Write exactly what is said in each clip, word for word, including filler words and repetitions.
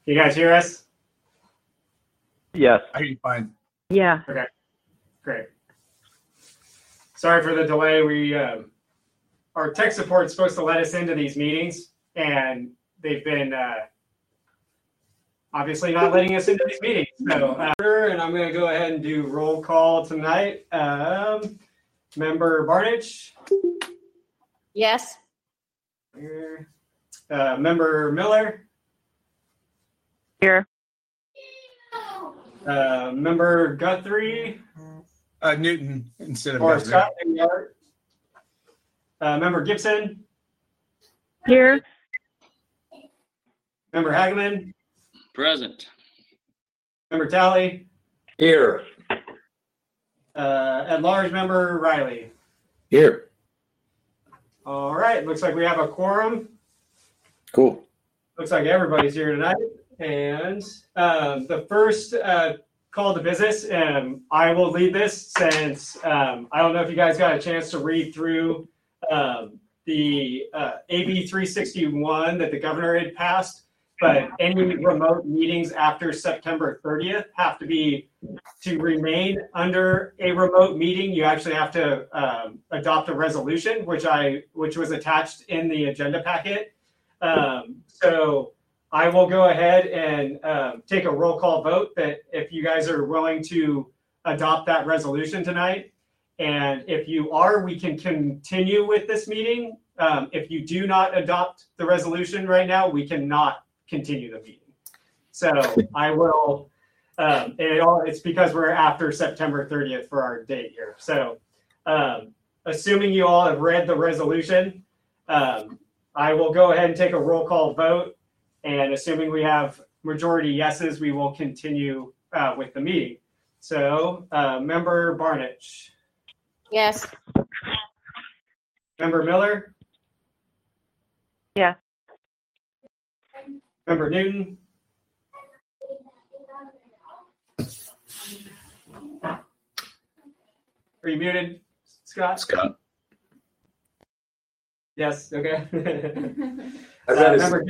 you guys hear us? Yes. I hear you fine. Yeah. Okay, great. Sorry for the delay. We um, our tech support is supposed to let us into these meetings, and they've been uh, obviously not letting us into these meetings. So, uh, and I'm going to go ahead and do roll call tonight. Um, Member Barnich? Yes. Uh, Member Miller? Here. Uh, Member Guthrie? Uh, Newton instead of Or Guthrie. Scott? There you are. Uh, Member Gibson? Here. Member Hageman? Present. Member Talley? Here. Uh, at-large Member Riley? Here. All right, looks like we have a quorum. Cool. Looks like everybody's here tonight. And um, the first uh, call to business, um, I will lead this since um, I don't know if you guys got a chance to read through um, the uh, A B three sixty-one that the governor had passed, but any remote meetings after September thirtieth have to be, to remain under a remote meeting, you actually have to um, adopt a resolution, which I which was attached in the agenda packet. Um, so I will go ahead and um, take a roll call vote that if you guys are willing to adopt that resolution tonight. And if you are, we can continue with this meeting. Um, if you do not adopt the resolution right now, we cannot continue the meeting. So I will, um, it all, it's because we're after September thirtieth for our date here. So um, assuming you all have read the resolution, um, I will go ahead and take a roll call vote. And assuming we have majority yeses, we will continue uh, with the meeting. So uh, Member Barnich. Yes. Member Miller. Yeah. Member Newton. Are you muted, Scott? Scott. Yes, okay. I uh, read his- member,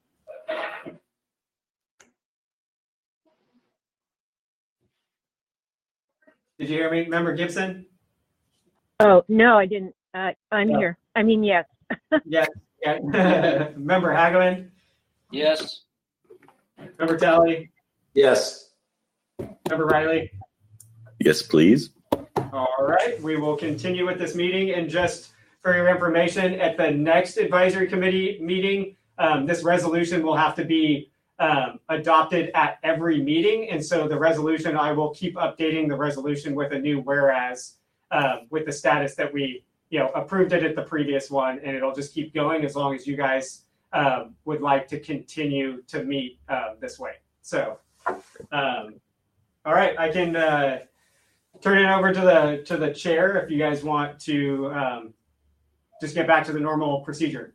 Did you hear me? Member Gibson? Oh, no, I didn't. Uh, I'm No. here. I mean, yes. Yes. Yeah. Member Hageman? Yes. Member Talley? Yes. Member Riley? Yes, please. All right, we will continue with this meeting. And just for your information, at the next advisory committee meeting, um, this resolution will have to be um, adopted at every meeting. And so the resolution, I will keep updating the resolution with a new whereas um, with the status that we, you know, approved it at the previous one, and it'll just keep going as long as you guys um, would like to continue to meet uh, this way. So, um, all right, I can uh, turn it over to the to the chair if you guys want to um, just get back to the normal procedure.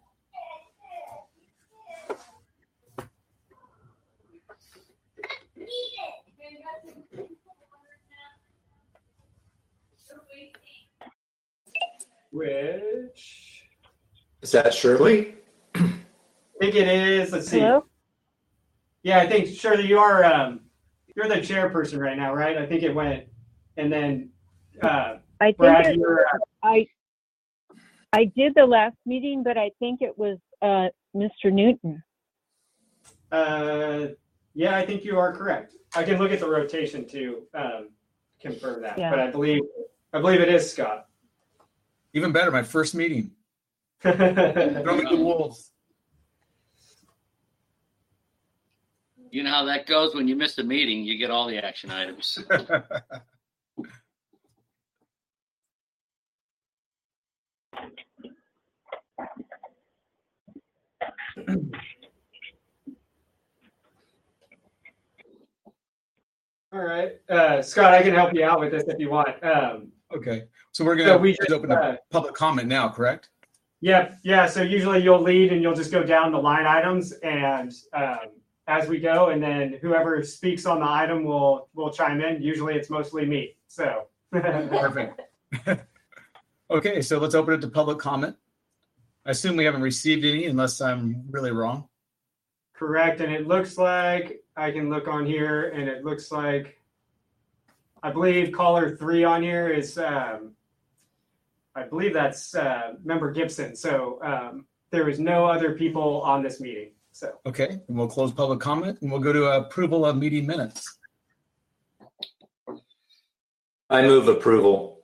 Which Is that Shirley? I think it is. Let's see. Hello? Yeah, I think Shirley, you are um, you're the chairperson right now, right? I think it went, and then uh, I think Brad, it, you're. Uh, I I did the last meeting, but I think it was uh, Mister Newton. uh, yeah, I think you are correct. I can look at the rotation to um, confirm that, Yeah. but I believe I believe it is Scott. Even better, my first meeting. Throw me the wolves. You know how that goes when you miss a meeting, you get all the action items. All right, uh, Scott, I can help you out with this if you want. Um, Okay. So we're So going we to just, open uh, to public comment now, correct? Yeah, yeah. So usually you'll lead and you'll just go down the line items, and um, as we go, and then whoever speaks on the item will will chime in. Usually it's mostly me. So Perfect. Okay, so let's open it to public comment. I assume we haven't received any unless I'm really wrong. correct. And it looks like I can look on here, and it looks like I believe caller three on here is, um, I believe that's uh, Member Gibson. So um, there is no other people on this meeting. So Okay, and we'll close public comment and we'll go to approval of meeting minutes. I move approval.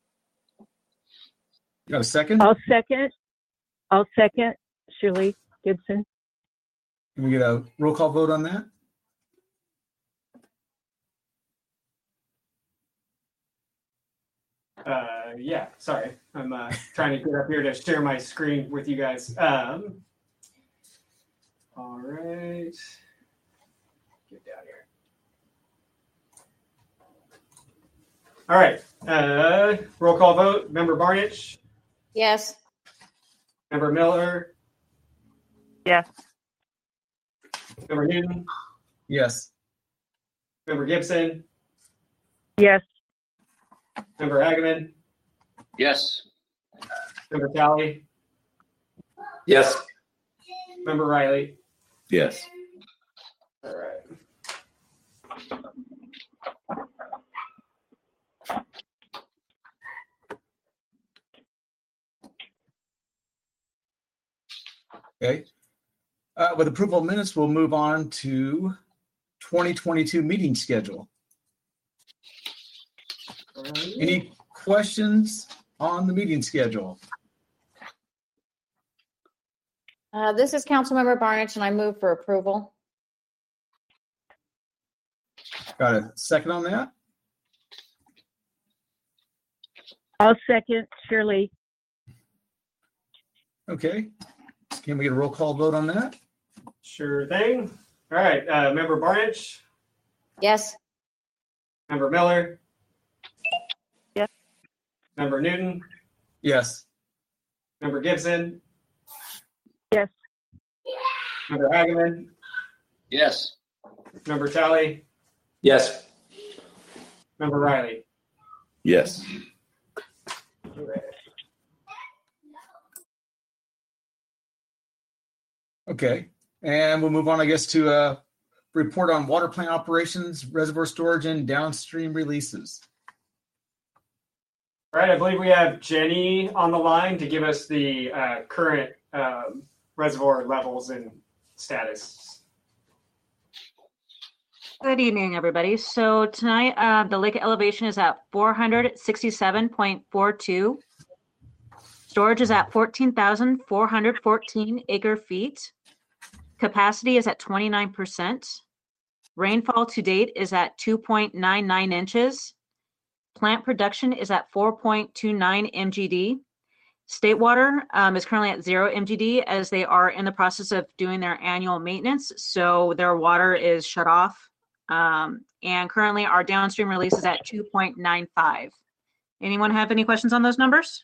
You got a second? I'll second. I'll second. Shirley Gibson. Can we get a roll call vote on that? uh, yeah, sorry. I'm uh, trying to get up here to share my screen with you guys. Um, all right. Get down here. All right. Uh, roll call vote. Member Barnich, Yes. Member Miller, Yes. Member Newton, Yes. Member Gibson, Yes. Member Hageman, Yes. Member Talley, Yes. Member Riley. Yes. All right. Okay. Uh, with approval of minutes, we'll move on to twenty twenty-two meeting schedule. All right. Any questions on the meeting schedule? Uh, this is Councilmember Barnich, and I move for approval. Got a second on that? I'll second. Shirley. Okay. Can we get a roll call vote on that? Sure thing. All right. Uh, Member Barnich, Yes. Member Miller. Yes. Member Newton, Yes. Member Gibson, Yes. Member Hageman, Yes. Member Talley, Yes. Member Riley. Yes. Okay. And we'll move on, I guess, to a report on water plant operations, reservoir storage, and downstream releases. All right. I believe we have Jenny on the line to give us the uh, current um, reservoir levels and status. Good evening, everybody. So tonight, uh, the lake elevation is at four hundred sixty-seven point four two. Storage is at fourteen thousand four hundred fourteen acre feet. Capacity is at twenty-nine percent. Rainfall to date is at two point nine nine inches. Plant production is at four point two nine M G D. State Water um, is currently at zero M G D as they are in the process of doing their annual maintenance. So their water is shut off. Um, and currently our downstream release is at two point nine five. Anyone have any questions on those numbers?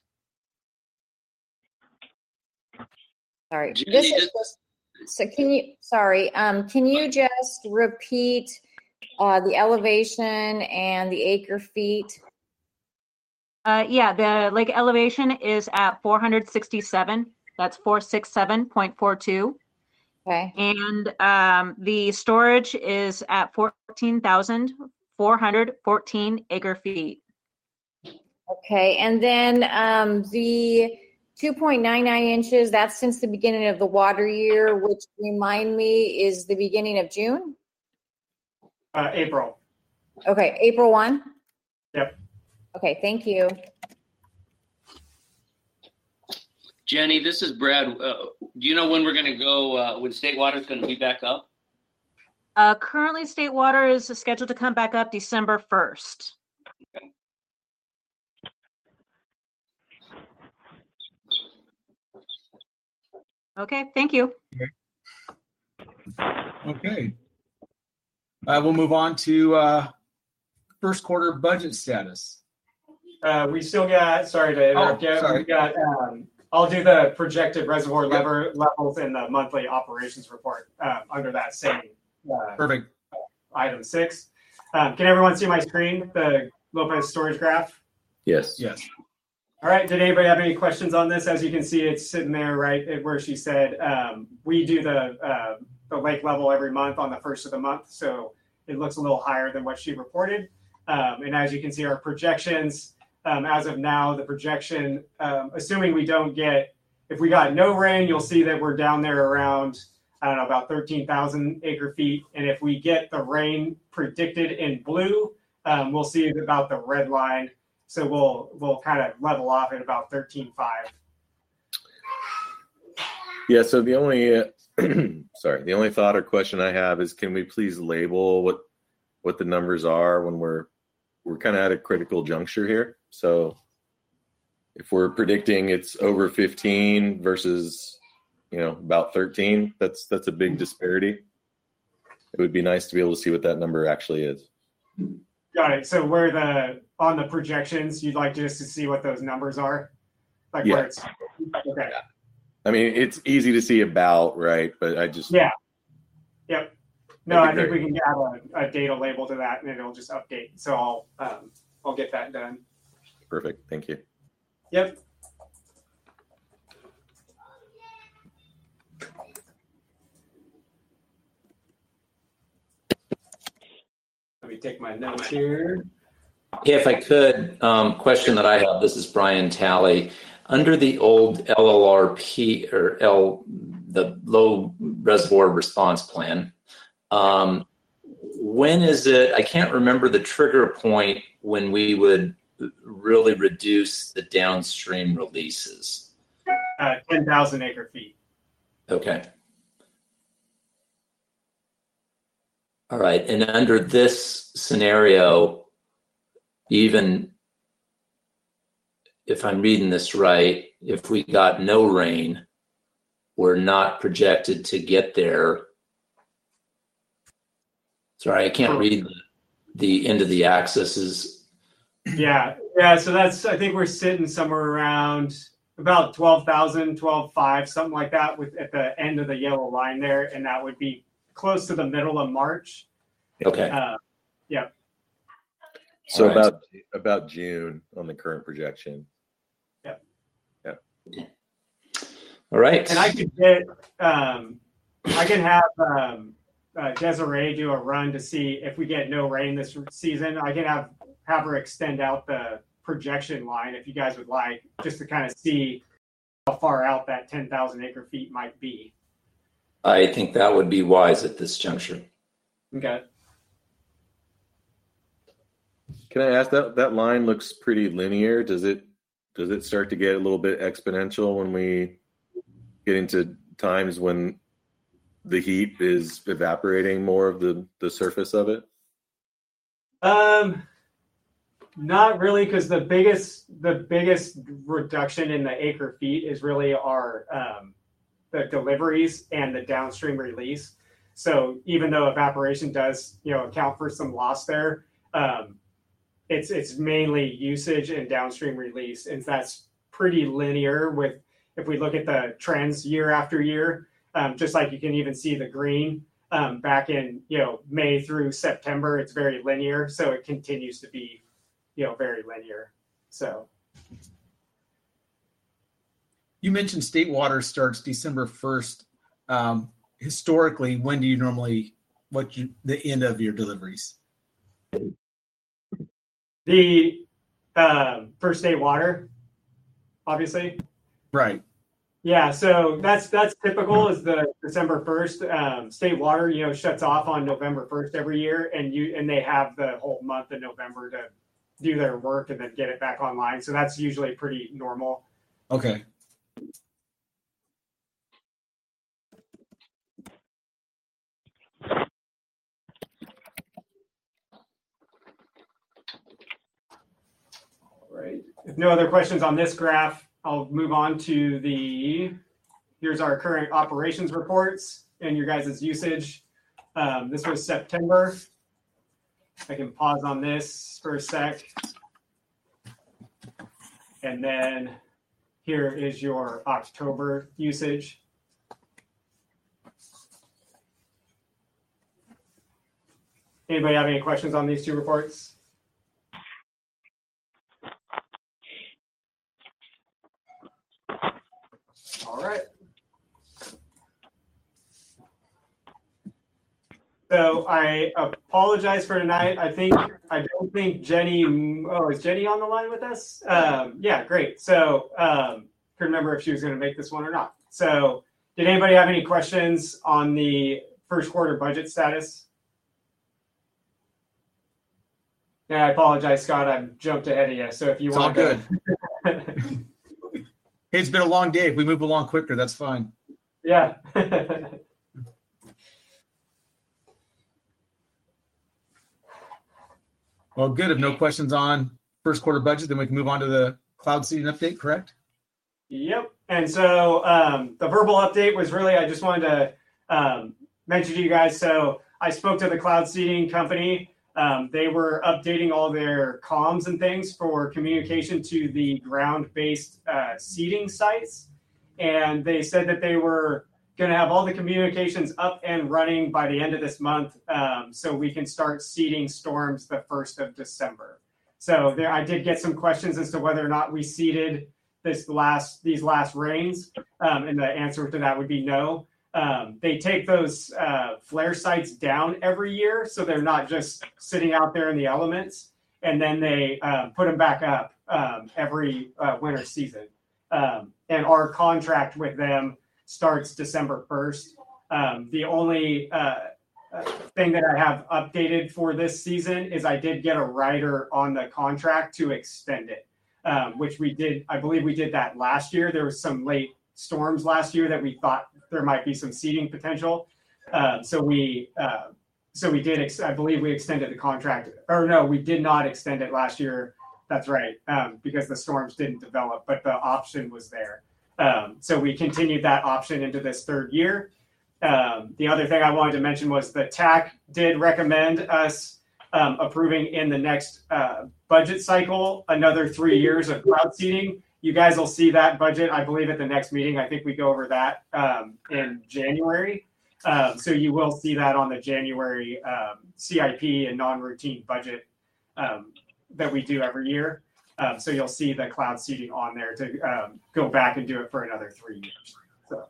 Sorry. Jenny, This is just- just, so can you, sorry, um, can you just repeat uh, the elevation and the acre feet? Uh, yeah, the lake elevation is at four hundred sixty-seven. That's four sixty-seven point four two. Okay. And um, the storage is at fourteen thousand four hundred fourteen acre feet. Okay. And then um, the two point nine nine inches, that's since the beginning of the water year, which remind me is the beginning of June? Uh, April. Okay, April first? Yep. Okay, thank you. Jenny, this is Brad. Uh, do you know when we're going to go, uh, when State Water is going to be back up? Uh, currently, State Water is scheduled to come back up December first. Okay, thank you. Okay. Uh, we'll move on to uh, first quarter budget status. Uh, we still got, sorry to interrupt Oh, you. sorry. We got, um, I'll do the projected reservoir Yep. lever levels in the monthly operations report uh, under that same uh, Perfect. item six. Um, can everyone see my screen, the Lopez storage graph? Yes. Yes. All right. Did anybody have any questions on this? As you can see, it's sitting there right at where she said um, we do the uh, the lake level every month on the first of the month. So it looks a little higher than what she reported. Um, and as you can see, our projections, um, as of now, the projection, um, assuming we don't get, if we got no rain, you'll see that we're down there around, I don't know, about thirteen thousand acre feet. And if we get the rain predicted in blue, um, we'll see about the red line. So we'll we'll kind of level off at about thirteen point five. Yeah. So the only, uh, sorry, the only thought or question I have is, can we please label what what the numbers are when we're we're kind of at a critical juncture here? So if we're predicting it's over fifteen versus, you know, about thirteen, that's that's a big disparity. It would be nice to be able to see what that number actually is. Got it. So where the on the projections, you'd like just to see what those numbers are, like Yeah. where it's okay. I mean, it's easy to see about, right? But I just Yeah. Yep. No, That'd I be think great. we can add a, a data label to that, and it'll just update. So I'll um, I'll get that done. Perfect. Thank you. Yep. Let me take my notes here. Hey, if I could, um, question that I have, this is Brian Talley. Under the old L L R P or L, the low reservoir response plan, um, when is it, I can't remember the trigger point when we would really reduce the downstream releases. Uh, ten thousand acre feet. Okay. All right. And under this scenario, even if I'm reading this right, if we got no rain, we're not projected to get there. Sorry, I can't read the, the end of the axis is. Yeah. Yeah. So that's, I think we're sitting somewhere around about twelve thousand, twelve five, something like that with at the end of the yellow line there. And that would be close to the middle of March. Okay. Uh, yeah. So All right. about about June on the current projection. All right. And I could get, um, I can have um, uh, Desiree do a run to see if we get no rain this season. I can have have her extend out the projection line if you guys would like, just to kind of see how far out that ten thousand acre feet might be. I think that would be wise at this juncture. Okay. Can I ask, that that line looks pretty linear. Does it does it start to get a little bit exponential when we get into times when the heat is evaporating more of the, the surface of it? Um, not really, because the biggest the biggest reduction in the acre feet is really our um, the deliveries and the downstream release. So even though evaporation does, you know, account for some loss there, um, it's it's mainly usage and downstream release, and that's pretty linear. With if we look at the trends year after year, um, just like you can even see the green um, back in you know May through September, it's very linear. So it continues to be you know very linear. So You mentioned state water starts December first. Um, historically, when do you normally, what you, the end of your deliveries? the uh, for state water, obviously. Right. Yeah, so that's that's typical. Is the December first. Um, state water, you know, shuts off on November first every year, and you and they have the whole month of November to do their work and then get it back online. So that's usually pretty normal. Okay. All right. If no other questions on this graph, I'll move on to the. Here's our current operations reports and your guys' usage. Um, this was September. I can pause on this for a sec. And then here is your October usage. Anybody have any questions on these two reports? All right. So I apologize for tonight. I think I don't think Jenny. Oh, is Jenny on the line with us? Um, yeah, great. So um, couldn't remember if she was going to make this one or not. So did anybody have any questions on the first quarter budget status? Yeah, I apologize, Scott. I jumped ahead of you. So if you It's want, all good. Hey, it's been a long day. If we move along quicker, that's fine. Yeah. Well, good. If no questions on first quarter budget, then we can move on to the cloud seeding update, correct? Yep. And so um, the verbal update was really, I just wanted to um, mention to you guys. So I spoke to the cloud seeding company. Um, they were updating all their comms and things for communication to the ground-based uh, seeding sites. And they said that they were going to have all the communications up and running by the end of this month, um, so we can start seeding storms the first of December. So there, I did get some questions as to whether or not we seeded this last these last rains, um, and the answer to that would be no. Um, they take those uh, flare sites down every year, so they're not just sitting out there in the elements, and then they uh, put them back up um, every uh, winter season. Um, and our contract with them starts December first. Um, the only uh, uh, thing that I have updated for this season is I did get a rider on the contract to extend it, um, which we did. I believe we did that last year. There was some late storms last year that we thought there might be some seeding potential. Uh, so we uh, so we did. Ex- I believe we extended the contract. Or no, we did not extend it last year. That's right, um, because the storms didn't develop, but the option was there. Um, so we continued that option into this third year. Um, the other thing I wanted to mention was the T A C did recommend us um, approving in the next uh, budget cycle another three years of cloud seeding. You guys will see that budget, I believe, at the next meeting. I think we go over that um, in January. Um, so you will see that on the January um, C I P and non-routine budget um, that we do every year. Um, so you'll see the cloud seeding on there to um, go back and do it for another three years. So.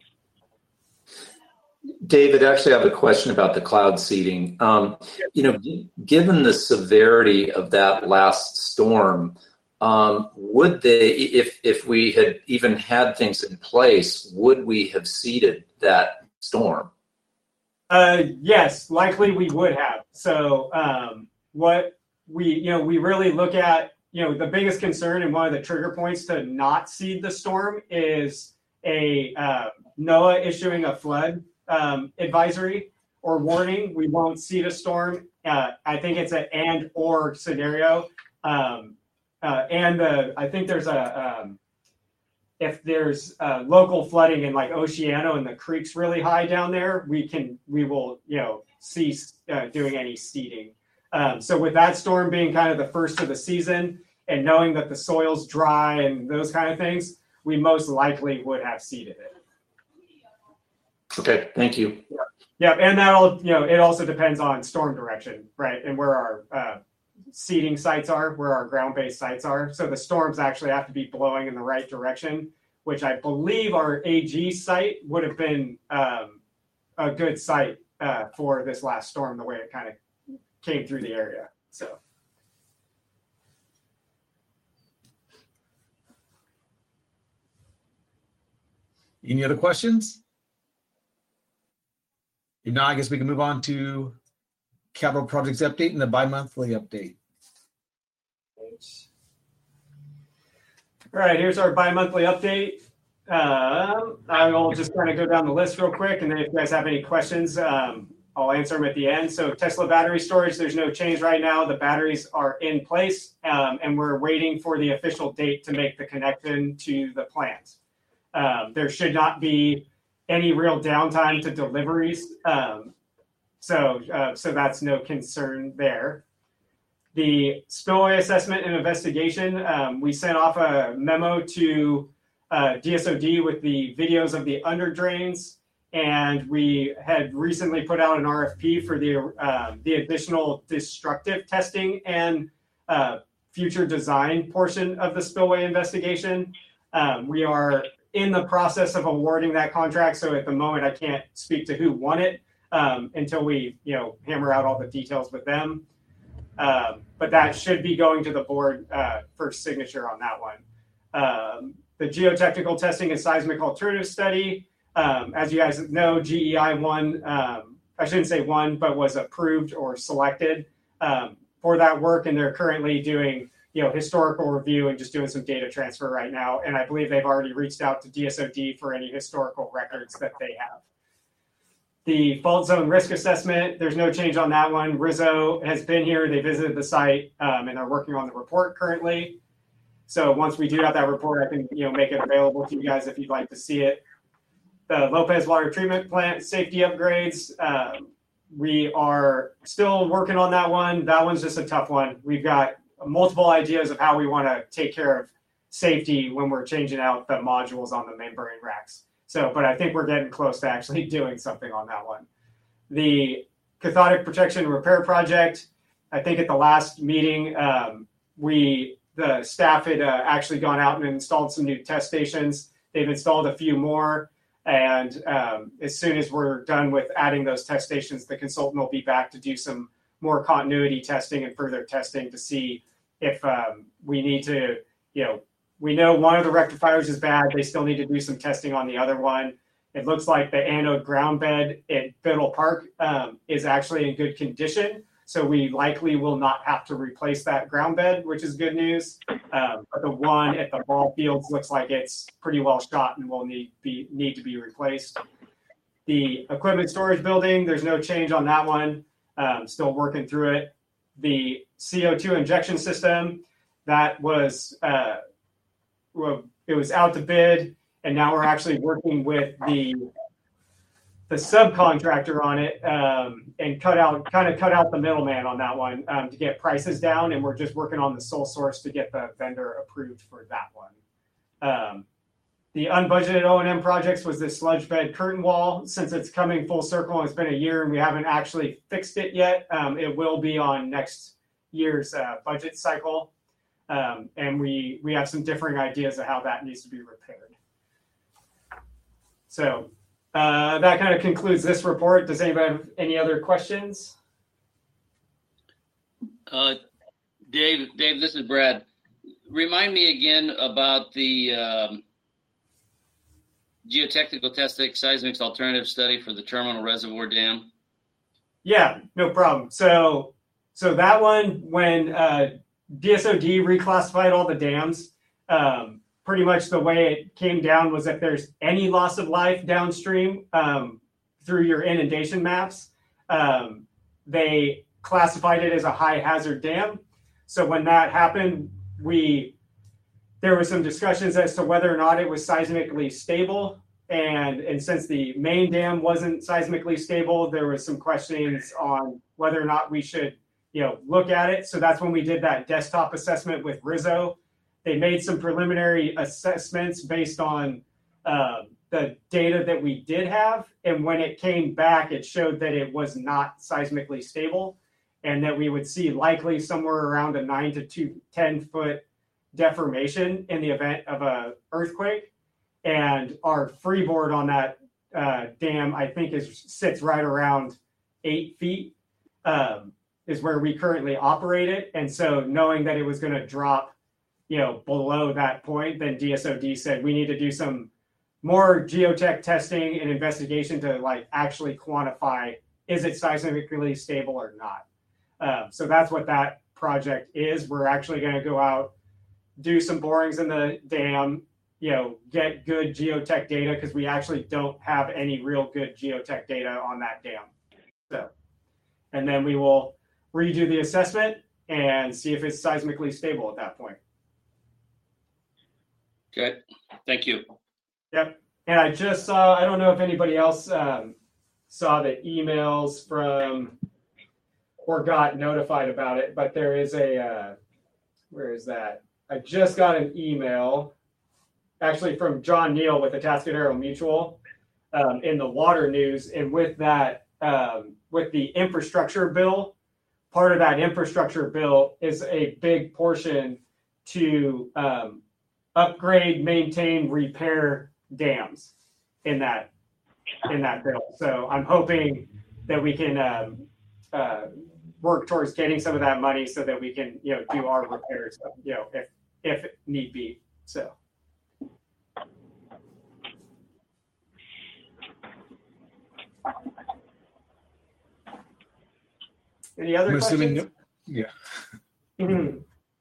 David, actually, I have a question about the cloud seeding. Um, you know, g- given the severity of that last storm, um, would they, if if we had even had things in place, would we have seeded that storm? Uh, yes, likely we would have. So um, what we, you know, we really look at, you know, the biggest concern and one of the trigger points to not seed the storm is a uh, NOAA issuing a flood um, advisory or warning. We won't seed a storm. Uh, I think it's an and or scenario. Um, uh, and the, I think there's a, um, if there's uh, local flooding in like Oceano and the creek's really high down there, we can, we will, you know, cease uh, doing any seeding. Um, so with that storm being kind of the first of the season and knowing that the soil's dry and those kind of things, we most likely would have seeded it. Okay, thank you. Yeah, yeah, and that'll, you know, it also depends on storm direction, right? And where our uh, seeding sites are, where our ground-based sites are. So the storms actually have to be blowing in the right direction, which I believe our A G site would have been um, a good site uh, for this last storm, the way it kind of came through the area. So. Any other questions? If not, I guess we can move on to capital projects update and the bi-monthly update. All right, here's our bi-monthly update. Um, I will just kind of go down the list real quick, and then if you guys have any questions, um, I'll answer them at the end. So Tesla battery storage, there's no change right now. The batteries are in place, um, and we're waiting for the official date to make the connection to the plant. Um, there should not be any real downtime to deliveries. Um, so, uh, so that's no concern there. The spillway assessment and investigation, um, we sent off a memo to uh, D S O D with the videos of the under drains, and we had recently put out an R F P for the uh, the additional destructive testing and uh, future design portion of the spillway investigation. Um, we are in the process of awarding that contract, so at the moment I can't speak to who won it, um, until we, you know, hammer out all the details with them. Um, but that should be going to the board uh, for signature on that one. Um, the geotechnical testing and seismic alternative study, um, as you guys know, G E I won, um, I shouldn't say won, but was approved or selected um, for that work. And they're currently doing, you know, historical review and just doing some data transfer right now. And I believe they've already reached out to D S O D for any historical records that they have. The fault zone risk assessment, there's no change on that one. Rizzo has been here. They visited the site um, and they're working on the report currently. So once we do have that report, I can, you know, make it available to you guys if you'd like to see it. The Lopez Water Treatment Plant safety upgrades, um, we are still working on that one. That one's just a tough one. We've got multiple ideas of how we want to take care of safety when we're changing out the modules on the membrane racks. So, but I think we're getting close to actually doing something on that one. The cathodic protection repair project, I think at the last meeting, um, we, the staff had uh, actually gone out and installed some new test stations. They've installed a few more. And um, as soon as we're done with adding those test stations, the consultant will be back to do some more continuity testing and further testing to see if um, we need to, you know, we know one of the rectifiers is bad. They still need to do some testing on the other one. It looks like the anode ground bed at Biddle Park um, is actually in good condition. So we likely will not have to replace that ground bed, which is good news. Um, but the one at the ball fields looks like it's pretty well shot and will need, be, need to be replaced. The equipment storage building, there's no change on that one. Um, still working through it. The C O two injection system, that was, uh, well, it was out to bid, and now we're actually working with the the subcontractor on it um, and cut out, kind of cut out the middleman on that one um, to get prices down, and we're just working on the sole source to get the vendor approved for that one. Um, the unbudgeted O and M projects was this sludge bed curtain wall. Since it's coming full circle and it's been a year and we haven't actually fixed it yet, um, it will be on next year's uh, budget cycle. Um, and we, we have some differing ideas of how that needs to be repaired. So uh, that kind of concludes this report. Does anybody have any other questions? Uh, Dave, Dave, this is Brad. Remind me again about the um, geotechnical testing seismic alternative study for the terminal reservoir dam. Yeah, no problem. So, so that one, when uh, D S O D reclassified all the dams, um, pretty much the way it came down was if there's any loss of life downstream um, through your inundation maps, um, they classified it as a high hazard dam. So when that happened, we there was some discussions as to whether or not it was seismically stable. And, and since the main dam wasn't seismically stable, there was some questions on whether or not we should, you know, look at it. So that's when we did that desktop assessment with Rizzo. They made some preliminary assessments based on uh, the data that we did have. And when it came back, it showed that it was not seismically stable and that we would see likely somewhere around a nine to two, ten foot deformation in the event of a earthquake. And our freeboard on that uh, dam, I think, is sits right around eight feet um, is where we currently operate it. And so knowing that it was going to drop, you know, below that point, then D S O D said we need to do some more geotech testing and investigation to like actually quantify, is it seismically stable or not? Uh, so that's what that project is. We're actually going to go out, do some borings in the dam, you know, get good geotech data because we actually don't have any real good geotech data on that dam. So, and then we will redo the assessment and see if it's seismically stable at that point. Good. Thank you. Yep. And I just saw, I don't know if anybody else um, saw the emails from or got notified about it, but there is a, uh, where is that? I just got an email actually from John Neal with Atascadero Mutual um, in the water news. And with that, um, with the infrastructure bill, part of that infrastructure bill is a big portion to um, upgrade, maintain, repair dams in that in that bill. So I'm hoping that we can um, uh, work towards getting some of that money so that we can, you know, do our repairs, you know, if if need be. So. Any other I'm assuming, questions? yeah. Mhm.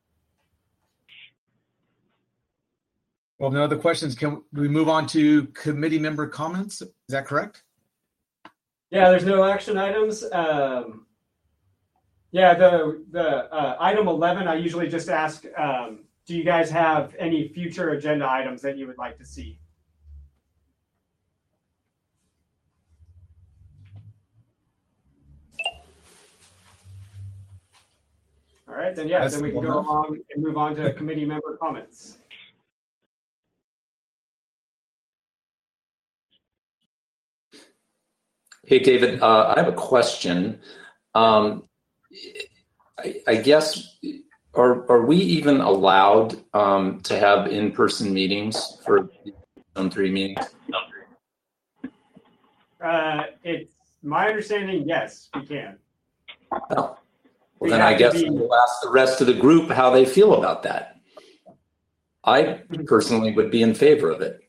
Well, no other questions. Can we move on to committee member comments? Is that correct? Yeah, there's no action items. Um, yeah, the the uh, item eleven, I usually just ask, um, do you guys have any future agenda items that you would like to see? All right, then yeah, That's then we can cool go enough. along and move on to committee member comments. Hey, David, uh, I have a question. Um, I, I guess, are, are we even allowed um, to have in-person meetings for Zone three meetings? Uh, it's my understanding, yes, we can. Oh. We Well, then I have to guess be- we'll ask the rest of the group how they feel about that. I personally would be in favor of it.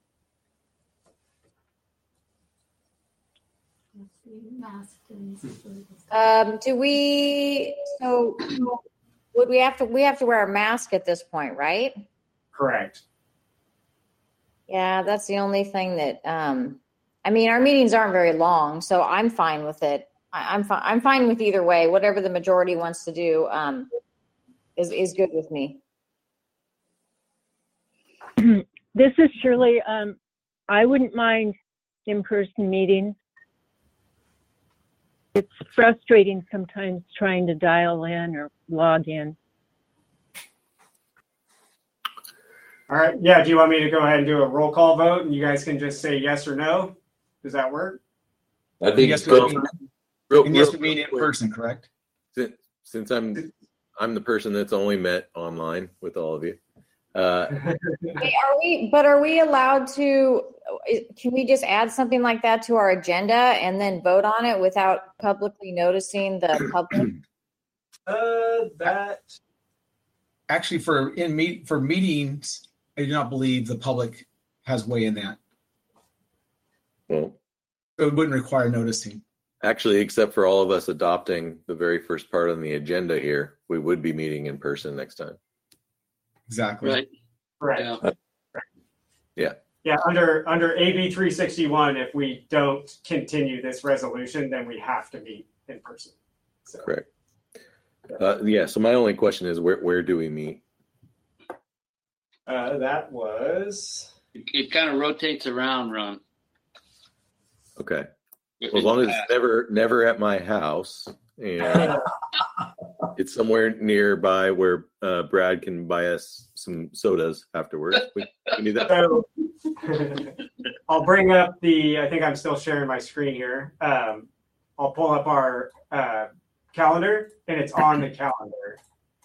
Um, do we, so would we have to, we have to wear a mask at this point, right? Correct. Yeah, that's the only thing that, um, I mean, our meetings aren't very long, so I'm fine with it. I, I'm fine. I'm fine with either way. Whatever the majority wants to do, um, is, is good with me. This is Shirley. Um, I wouldn't mind in-person meetings. It's frustrating sometimes trying to dial in or log in. All right. Yeah. Do you want me to go ahead and do a roll call vote and you guys can just say yes or no? Does that work? That'd be Yes, good. we- Real- And yes, real- we mean in quick, person, correct? Since, since I'm I'm the person that's only met online with all of you. Uh, Wait, are we, but are we allowed to, can we just add something like that to our agenda and then vote on it without publicly noticing the public? Uh, that. Actually, for in meet for meetings, I do not believe the public has way in that. well, So it wouldn't require noticing. actually, except for all of us adopting the very first part on the agenda here, we would be meeting in person next time. Exactly. Right. Correct. Yeah. Yeah. Yeah, under under A B three sixty-one, if we don't continue this resolution, then we have to meet in person. So, Correct. Uh, yeah. So my only question is, where where do we meet? uh, that was. It, it kind of rotates around, Ron. Okay. Well, as long as it's never never at my house and it's somewhere nearby where uh, Brad can buy us some sodas afterwards, we can do that. So I'll bring up the, I think I'm still sharing my screen here. Um, I'll pull up our uh, calendar and it's on the calendar.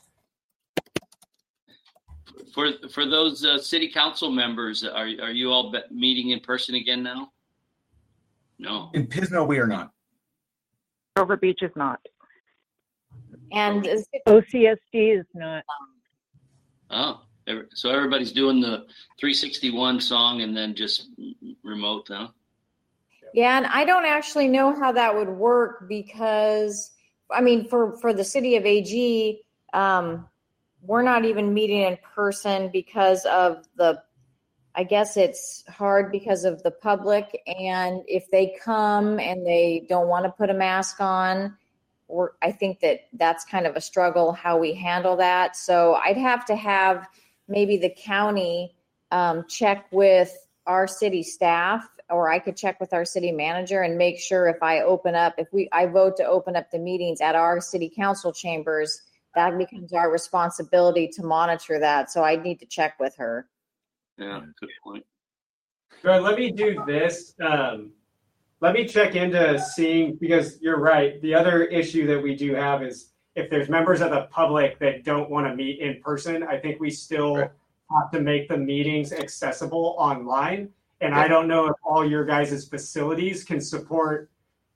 For for those uh, city council members, are are you all be- meeting in person again now? No. In Pismo, we are not. Silver Beach is not. And is it- O C S D is not. Oh, every- so everybody's doing the three sixty-one song and then just remote, huh? yeah, and I don't actually know how that would work because, I mean, for, for the city of A G, um, we're not even meeting in person because of the, I guess it's hard because of the public. And if they come and they don't want to put a mask on, or I think that that's kind of a struggle how we handle that. So I'd have to have maybe the county um, check with our city staff, or I could check with our city manager and make sure if I open up, if we, I vote to open up the meetings at our city council chambers, that becomes our responsibility to monitor that. So I need to check with her. Yeah, good point. But let me do this. Um, let me check into seeing, because you're right. The other issue that we do have is if there's members of the public that don't want to meet in person, I think we still Right. have to make the meetings accessible online. And I don't know if all your guys' facilities can support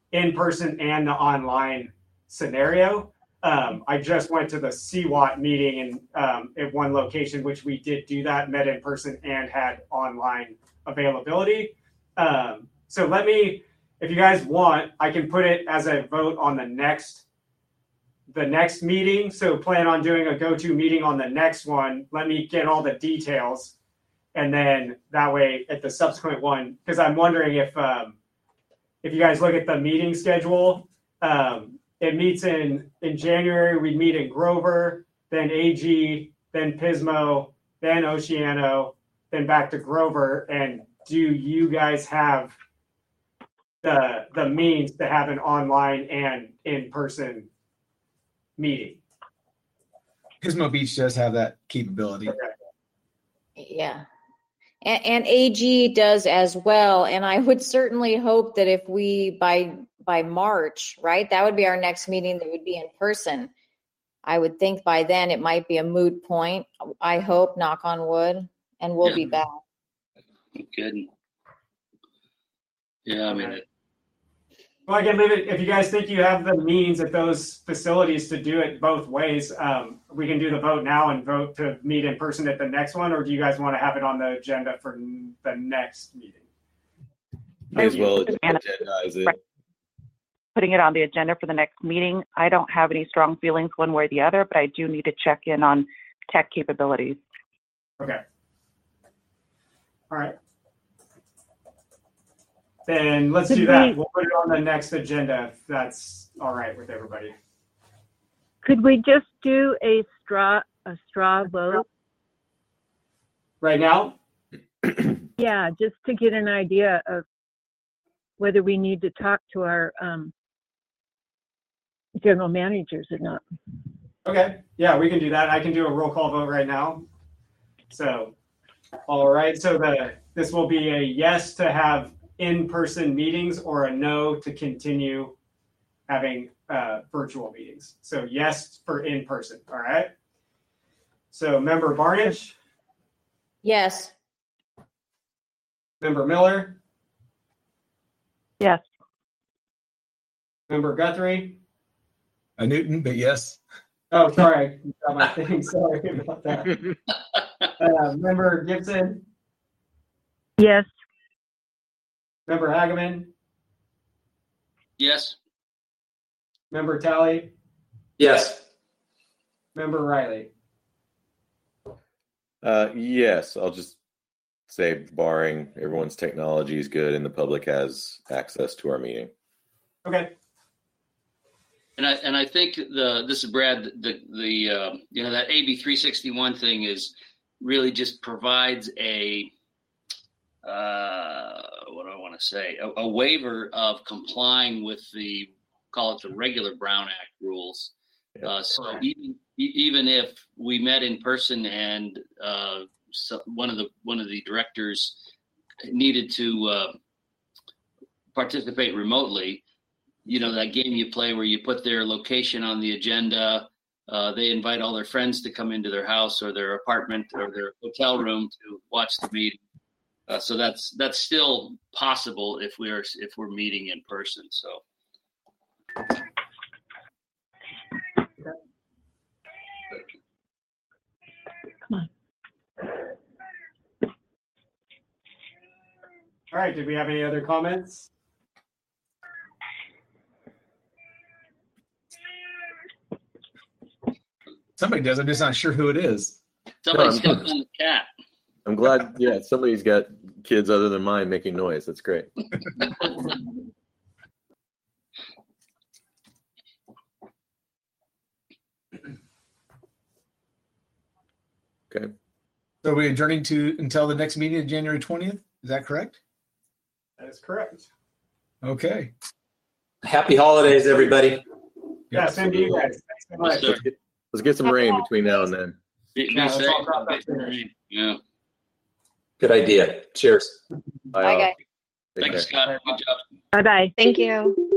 in person and the online scenario. Um, I just went to the C WAT meeting in, um, at one location, which we did do that, met in person and had online availability. Um, so let me, if you guys want, I can put it as a vote on the next, the next meeting. So plan on doing a go-to meeting on the next one. Let me get all the details. And then that way at the subsequent one, because I'm wondering if, um, if you guys look at the meeting schedule, um, it meets in, in January, we meet in Grover, then A G, then Pismo, then Oceano, then back to Grover. And do you guys have the the means to have an online and in-person meeting? Pismo Beach does have that capability. Okay. Yeah. And, and A G does as well. And I would certainly hope that if we, by by March, right, that would be our next meeting that would be in person. I would think by then it might be a moot point. I hope, knock on wood, and we'll Yeah. be back. Good. Yeah, I mean, it, Well, I can leave it, if you guys think you have the means at those facilities to do it both ways, um, we can do the vote now and vote to meet in person at the next one, or do you guys want to have it on the agenda for the next meeting? May as well Anna. agendize it. Right. Putting it on the agenda for the next meeting. I don't have any strong feelings one way or the other, but I do need to check in on tech capabilities. Okay. All right. Then let's Could do that. we- We'll put it on the next agenda if that's all right with everybody. Could we just do a straw, a straw vote? Right now? Yeah, just to get an idea of whether we need to talk to our um, general managers or not. Okay. Yeah, we can do that. I can do a roll call vote right now. So, all right. So the this will be a yes to have in-person meetings or a no to continue having uh, virtual meetings. So yes for in-person. All right. So member Barnage, Yes. member Miller, Yes. member Guthrie. A Newton, but yes. Oh, sorry. I got my thing. Sorry about that. Uh, member Gibson, Yes, member Hageman, yes. member Talley, Yes. member Riley. Uh, yes, I'll just say barring everyone's technology is good and the public has access to our meeting. Okay. And I and I think the this is Brad. The the uh, you know that A B three sixty-one thing is really just provides a uh, what do I want to say a, a waiver of complying with the call it the regular Brown Act rules. Yeah. Uh, so even even if we met in person and uh, so one of the one of the directors needed to uh, participate remotely, you know, that game you play where you put their location on the agenda, uh, they invite all their friends to come into their house or their apartment or their hotel room to watch the meeting. Uh, so that's that's still possible if we're if we're meeting in person. So. All right. Did we have any other comments? Somebody does. I'm just not sure who it is. Somebody's No, I'm stepped on the cat. I'm glad, yeah, somebody's got kids other than mine making noise. That's great. Okay. So are we adjourning to until the next meeting of January twentieth? Is that correct? That is correct. Okay. Happy holidays, everybody. Yeah, same to you guys. Thanks so much. Yes, sir. Let's get, let's get some rain between now and then. Be, be Yeah, let's safe. all drop that finish. Yeah. Good idea. Cheers. Bye, Bye, all. guys. Take Thanks, care. Scott. Good job. bye-bye. Thank you.